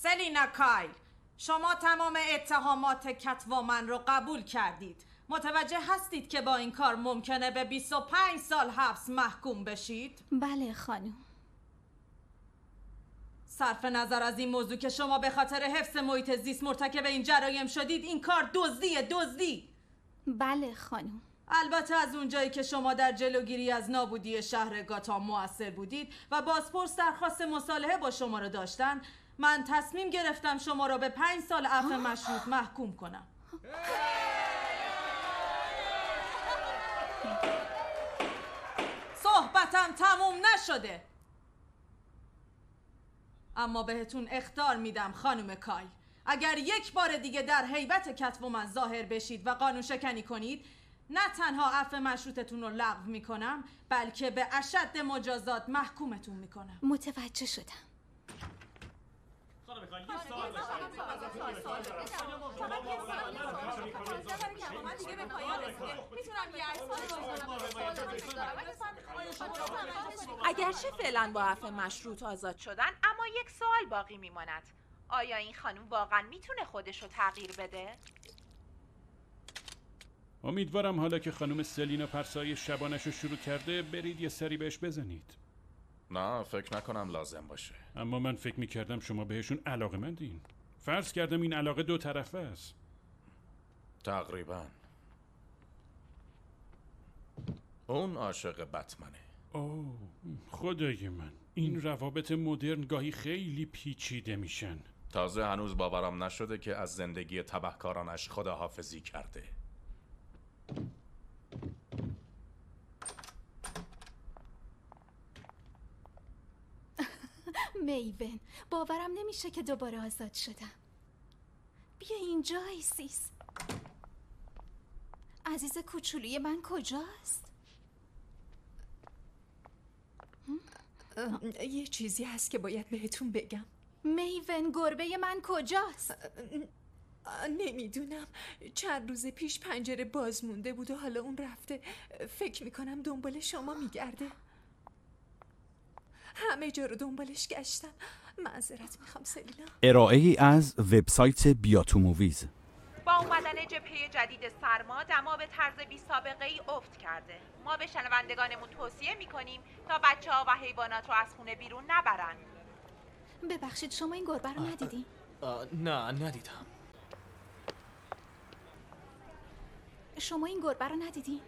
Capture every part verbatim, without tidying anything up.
سلینا کایل، شما تمام اتهامات کتومن رو قبول کردید. متوجه هستید که با این کار ممکنه به بیست و پنج سال حبس محکوم بشید؟ بله خانم. صرف نظر از این موضوع که شما به خاطر حفظ محیط زیست مرتکب این جرایم شدید، این کار دزدیه. دزدی. بله خانم. البته از اونجایی که شما در جلوگیری از نابودی شهر گاتام مؤثر بودید و بازپرس درخواست مصالحه با شما رو داشتن، من تصمیم گرفتم شما را به پنج سال عفو مشروط محکوم کنم. صحبتم تموم نشده، اما بهتون اخطار میدم خانم کایل، اگر یک بار دیگه در هیبت کتومن ظاهر بشید و قانون شکنی کنید، نه تنها عفو مشروطتون رو لغو میکنم، بلکه به اشد مجازات محکومتون میکنم. متوجه شدم. خانم کایل یه سوال اگرچه فعلا با عفو مشروط آزاد شدن، اما یک سوال باقی میماند. آیا این خانم واقعا میتونه خودش رو تغییر بده؟ امیدوارم حالا که خانم سلینا پرسای شبانش رو شروع کرده برید یه سری بهش بزنید. نه فکر نکنم لازم باشه. اما من فکر میکردم شما بهشون علاقه‌مندین. فرض کردم این علاقه دو طرفه است. تقریبا. اون عاشق بتمنه. اوه خدای من، این روابط مدرن گاهی خیلی پیچیده میشن. تازه هنوز باورم نشده که از زندگی تبهکارانش خداحافظی کرده. میون، باورم نمیشه که دوباره آزاد شدم. بیا اینجا ایسیس. عزیز کوچولوی من کجاست؟ یه چیزی هست که باید بهتون بگم. میون، گربه من کجاست؟ نمیدونم، چند روز پیش پنجره باز مونده بود و حالا اون رفته. فکر میکنم دنبال شما میگرده. همه جا رو دنبالش گشتم. معذرت میخوام سلینا. ارائه ای از وبسایت بیاتو موویز. با اومدن جبهه جدید سرما دما به طرز بی سابقه ای افت کرده. ما به شنوندگانمون توصیه میکنیم تا بچه ها و حیوانات رو از خونه بیرون نبرن. ببخشید شما این گربه رو ندیدین؟ نه ندیدم. شما این گربه رو ندیدین؟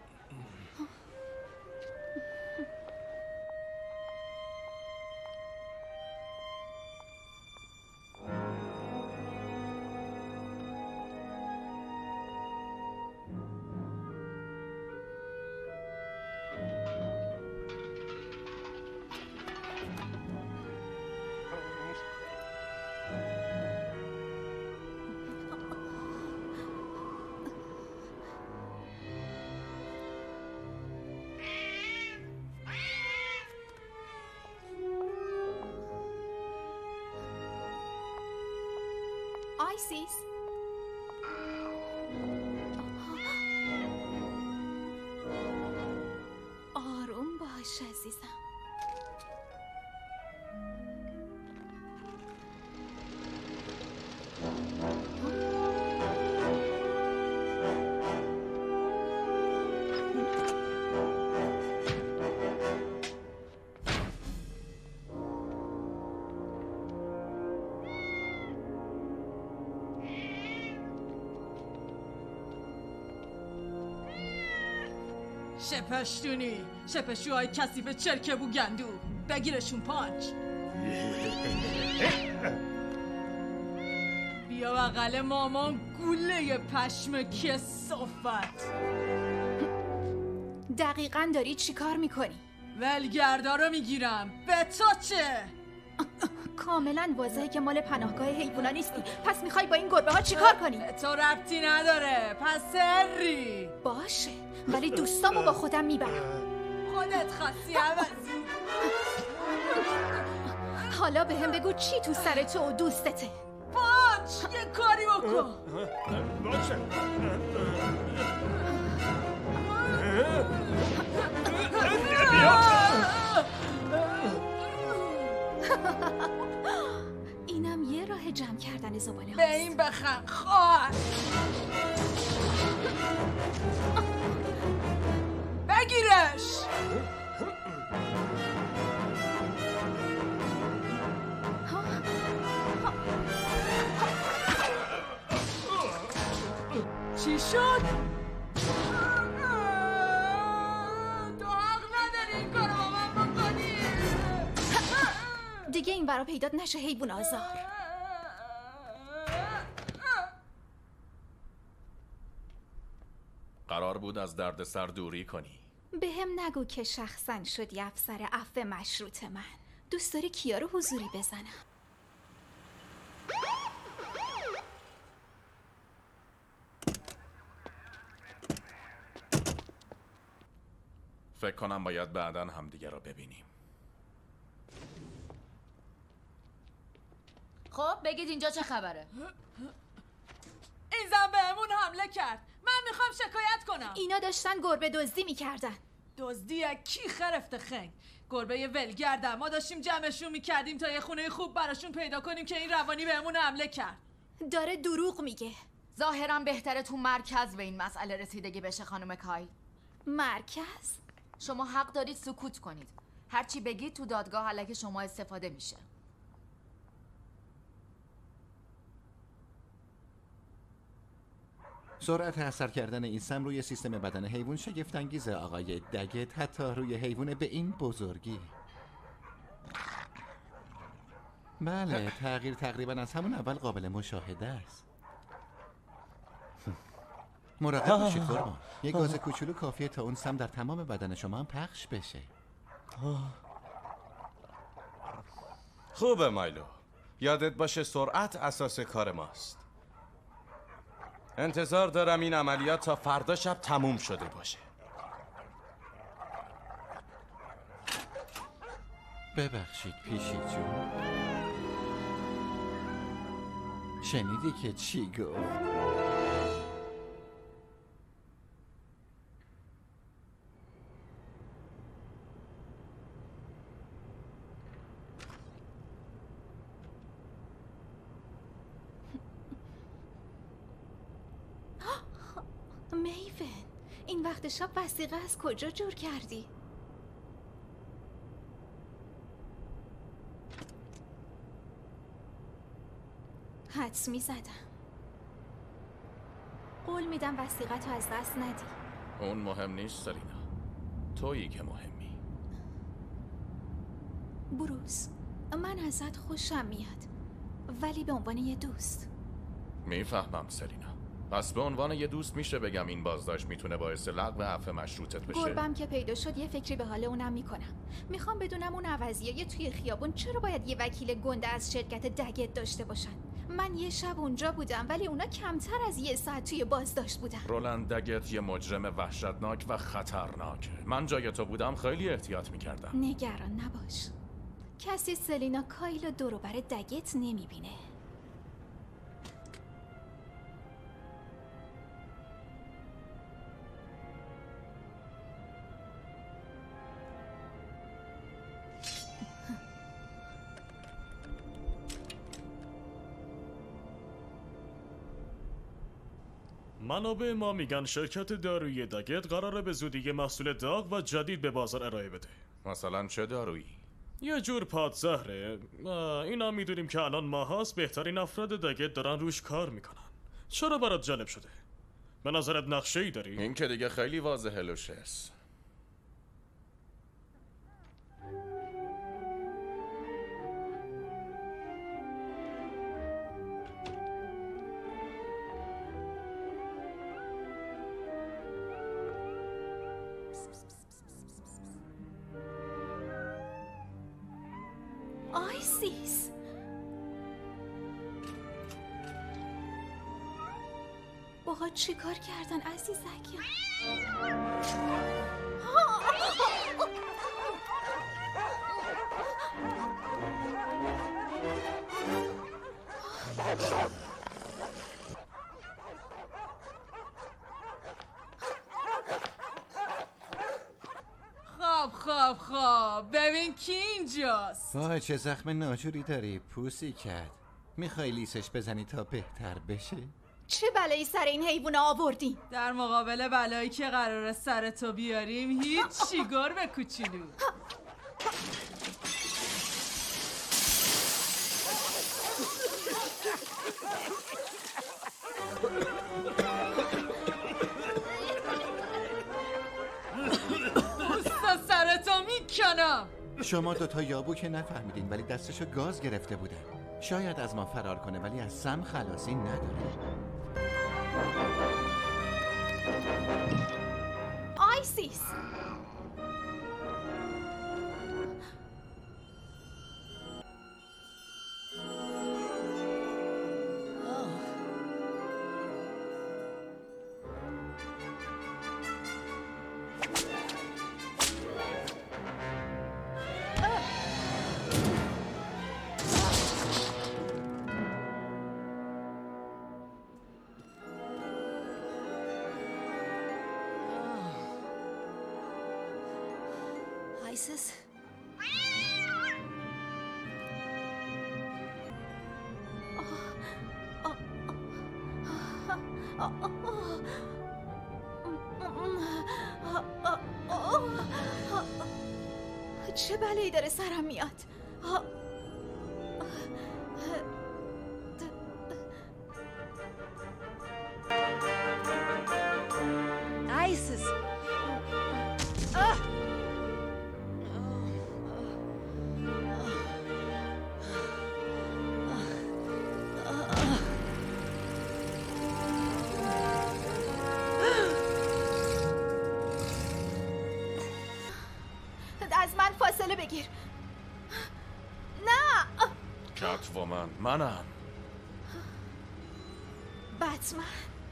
آیسیس، آروم باش عزیزم. شپشتونی، شپشوهای کثیف چرکه بو گندو، بگیرشون پانچ. بیا بغل مامان گوله پشم کثافت. دقیقاً داری چی کار میکنی؟ ولگردا رو میگیرم. به تو چه؟ کاملا واضحه که مال پناهگاه حیوونا نیستی. پس میخوای با این گربه ها چی کار کنی؟ تو ربطی نداره. پس هری باشه، ولی دوستامو با خودم میبرم. خودت خاصی عوضی. حالا به هم بگو چی تو سر تو و دوستته؟ پانچ، یه کاری بکن. باشه. اینم یه راه نخند خواهر. بگیرش. چی شد؟ تو حق نداری این کارو با من بکنی. دیگه این برا پیدات نشه حیوان آزار. قرار بود از دردسر دوری کنی. به هم نگو که شخصا شدی افسر عفو مشروط من. دوست داری کیا رو حضوری بزنم؟ فکر کنم باید بعداً همدیگه رو ببینیم. خب بگید اینجا چه خبره؟ این زن بهمون حمله کرد. من میخوام شکایت کنم. اینا داشتن گربه دزدی میکردن. دزدی کی خرفته خنگ؟ گربه یه ولگردن. ما داشتیم جمعشون میکردیم تا یه خونه خوب براشون پیدا کنیم که این روانی بهمون حمله کرد. داره دروغ میگه. ظاهراً بهتره تو مرکز به این مسئله رسیدگی بشه خانم کای. مرکز؟ شما حق دارید سکوت کنید. هرچی بگید تو دادگاه علیه شما استفاده میشه. سرعت اثر کردن این سم روی سیستم بدن حیوان شگفت انگیزه آقای دگت، حتی روی حیوان به این بزرگی. بله، تغییر تقریبا از همون اول قابل مشاهده است. مراقب باشید قربان. یه گاز کوچولو کافیه تا اون سم در تمام بدن شما هم پخش بشه. خوبه مایلو. یادت باشه سرعت اساس کار ماست. انتظار دارم این عملیات تا فردا شب تموم شده باشه. ببخشید پیشی جون. شنیدی که چی گفت؟ میون، این وقت شب وثیقه از کجا جور کردی؟ حدس می زدم. قول میدم وثیقه تو از دست ندی. اون مهم نیست سلینا، تویی که مهمی. بروس، من ازت خوشم میاد، ولی به عنوان یه دوست. میفهمم سلینا. پس به عنوان یه دوست میشه بگم این بازداشت میتونه باعث لغو عفو مشروطت بشه. گربم که پیدا شد یه فکری به حال اونم میکنم. میخوام بدونم اون عوضیه توی خیابون چرا باید یه وکیل گنده از شرکت دگت داشته باشن. من یه شب اونجا بودم ولی اونا کمتر از یه ساعت توی بازداشت بودن. رولند دگت یه مجرم وحشتناک و خطرناکه. من جای تو بودم خیلی احتیاط میکردم. نگران نباش، کسی سلینا کایل و دوروبر دگت نمیبینه. منابع ما میگن شرکت دارویی دگت قراره به زودی محصول داغ و جدید به بازار ارائه بده. مثلا چه دارویی؟ یه جور پادزهره. اینا میدونیم که الان ماهاست بهترین افراد دگت دارن روش کار میکنن. چرا برات جالب شده؟ به نظرت نقشه ای داری؟ این که دیگه خیلی واضحه لوشس. آیسیس، باها چی کار کردن عزیزکیم؟ خب خب خب ببین کی اینجاست. وای چه زخم ناجوری داری پوسی کرد. میخوای لیسش بزنی تا بهتر بشه؟ چه بلایی سر این حیوونا آوردین؟ در مقابل بلایی که قراره سر تو بیاریم هیچ گربه کوچولو. پوست سرتو میکنم. شما دوتا یابو که نفهمیدین ولی دستشو گاز گرفته بودن. شاید از ما فرار کنه ولی از سم خلاصی نداره. آیسیس آیسیس چه بلایی داره سرم میاد؟ آیسیس از من فاصله بگیر. نه کاتوومن، منم. بتمن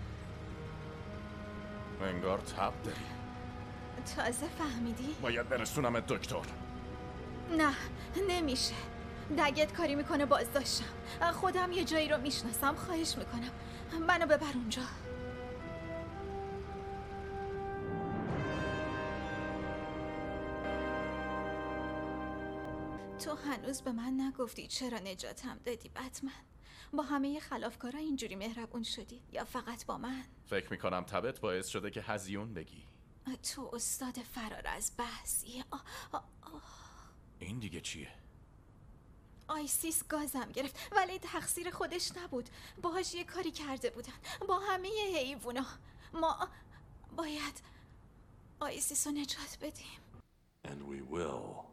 انگار تب داری. تازه فهمیدی؟ باید برسونم دکتر. نه نمیشه. دگت کاری میکنه بازداشتم. خودم یه جایی رو میشناسم. خواهش میکنم منو ببر اونجا. تو هنوز به من نگفتی چرا نجاتم دادی بتمن؟ با همه خلافکارا اینجوری مهربون شدی یا فقط با من؟ فکر میکنم تبت باعث شده که هزیون بگی. تو استاد فرار از بحثی. آه آه آه. این دیگه چیه؟ آیسیس گازم گرفت ولی تقصیر خودش نبود. باهاش یه کاری کرده بودن با همه حیوونا. ما باید آیسیس رو نجات بدیم. And we will.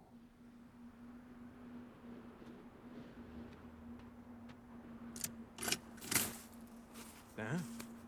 نه؟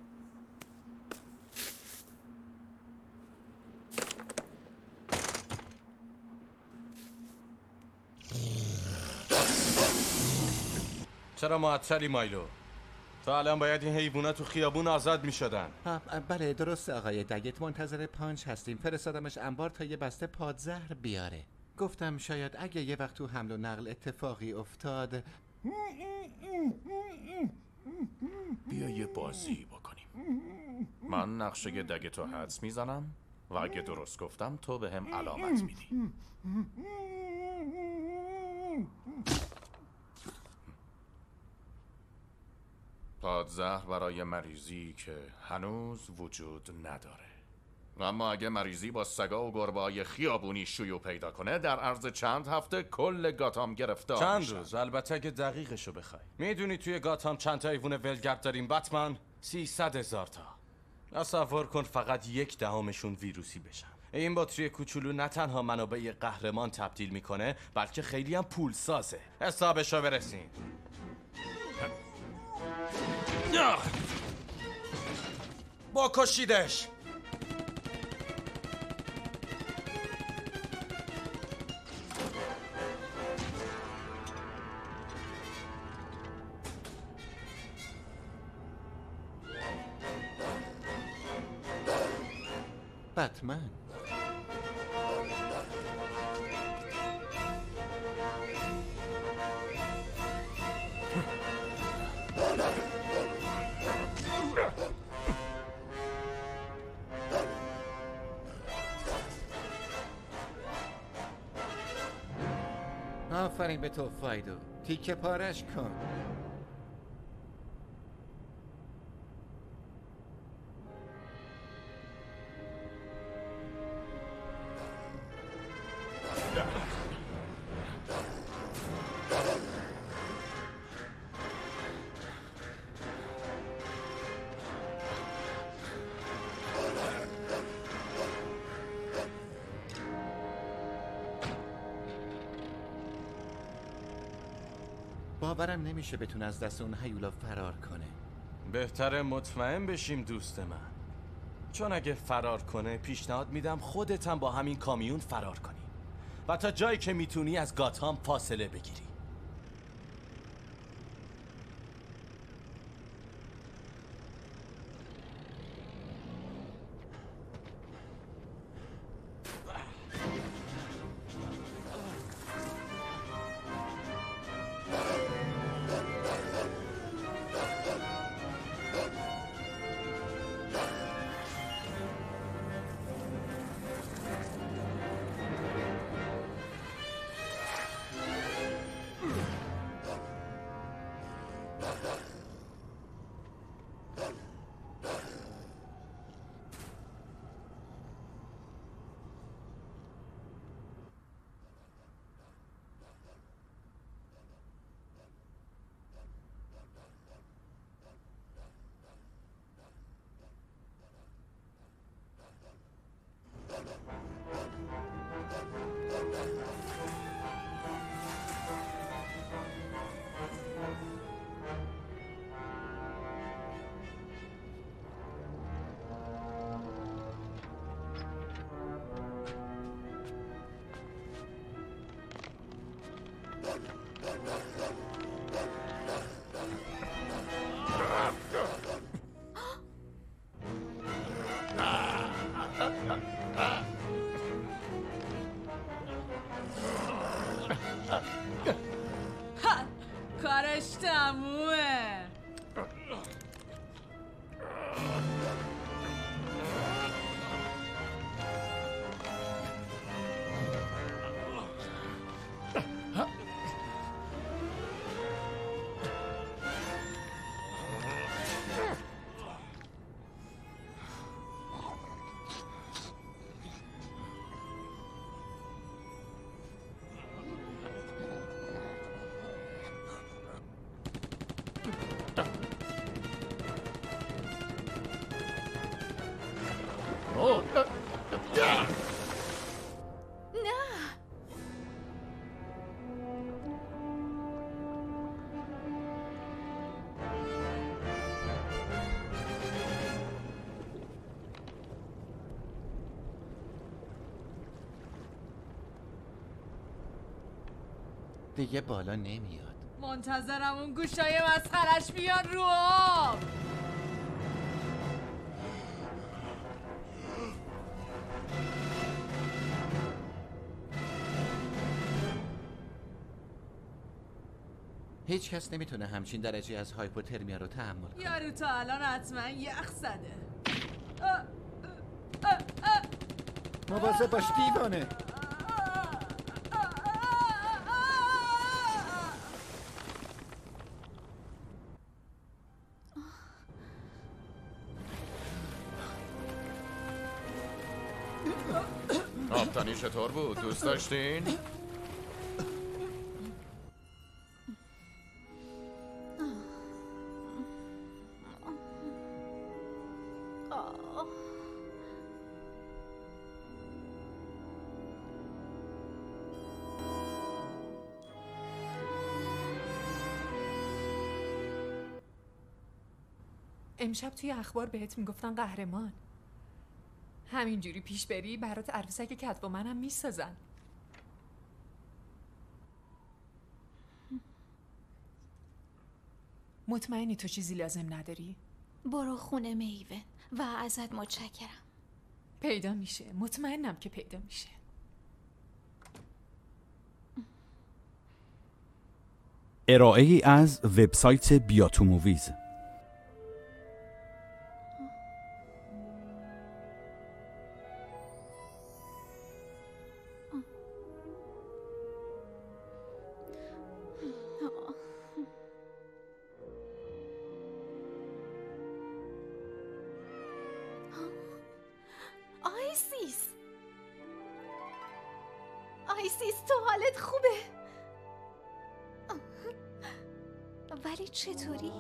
چرا معطلی مایلو؟ تا الان باید این حیوونا تو خیابون آزاد می شدن. بله درسته آقای دگت، منتظر پانچ هستیم. فرستادمش انبار تا یه بسته پادزهر بیاره. گفتم شاید اگه یه وقت تو حمل و نقل اتفاقی افتاد. بیا یه بازی بکنیم. من نقشه دگتو حدس میزنم و اگه درست گفتم تو به هم علامت میدی. پادزهر برای مریضی که هنوز وجود نداره. اما اگه مریضی با سگا و گربه‌های خیابونی شیوع پیدا کنه در عرض چند هفته کل گاتام گرفتار چند میشن. روز؟ البته اگه دقیقشو بخوای. میدونی توی گاتام چند تا حیوان ولگرد داریم بتمن؟ سیصد هزار تا. تصور کن فقط یک دهمشون ویروسی بشن. این باتری کوچولو نه تنها منو به یه قهرمان تبدیل میکنه بلکه خیلی هم پول سازه. حسابشو برسین. با کشیدش. بتمن آفرین به تو فایدو. تیکه پارش کن. باورم نمیشه بتونه از دست اون هیولا فرار کنه. بهتره مطمئن بشیم دوست من، چون اگه فرار کنه پیشنهاد میدم خودت هم با همین کامیون فرار کنی و تا جایی که میتونی از گاتام فاصله بگیری. کارش تمومه. دیگه بالا نمیاد. منتظرم اون گوشای مسخرش بیان رو آب. هیچ کس نمیتونه همچین درجه از هایپوترمیا رو تحمل کنه. یارو تا الان حتما یخ زده. مواظب باش دیوانه. آبتانی چطور بود؟ دوست داشتین؟ امشب توی اخبار بهت میگفتن قهرمان. همینجوری پیش بری برات عروسک کتومن هم میسازن. مطمئنی تو چیزی لازم نداری؟ برو خونه میون و ازت متشکرم. پیدا میشه، مطمئنم که پیدا میشه. ارائه ای از وبسایت بیاتو موویز. آیسیس آیسیس تو حالت خوبه؟ ولی چطوری؟